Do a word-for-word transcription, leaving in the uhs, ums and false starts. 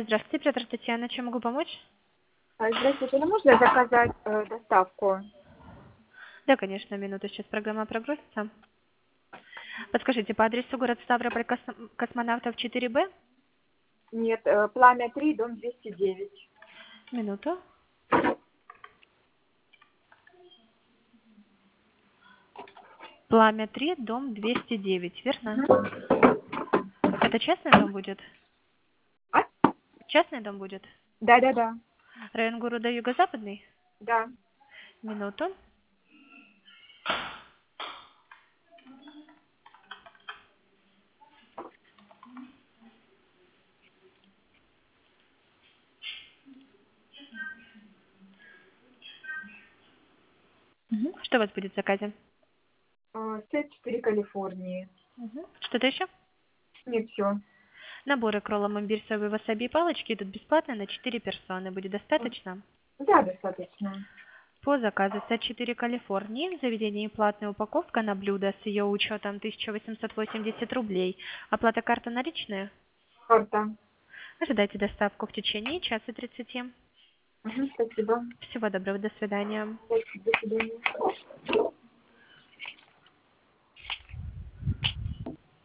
Здравствуйте, оператор Татьяна. Чем могу помочь? А, Здравствуйте, ну можно заказать э, доставку? Да, конечно, минуту. Сейчас программа прогрузится. Подскажите, по адресу город Ставрополь, Кос- Космонавтов четыре Б? Нет, э, Пламя три, дом двести девять. Минуту. Пламя три, дом двести девять, верно? Это частный дом будет? А? Частный дом будет? Да-да-да. Район города Юго-Западный? Да. Минуту. Мгм. Что у вас будет в заказе? Э, С четыре Калифорнии. Мгм. Что-то еще? Нет, все. Наборы к роллам имбирь, соевый васаби и палочки идут бесплатно на четыре персоны. Будет достаточно? Да, достаточно. По заказу С четыре Калифорнии в заведении платная упаковка на блюдо с ее учетом тысяча восемьсот восемьдесят рублей. Оплата карта наличная? Карта. Ожидайте доставку в течение часа тридцати. Мгм, спасибо. Всего доброго, до свидания. До до свидания.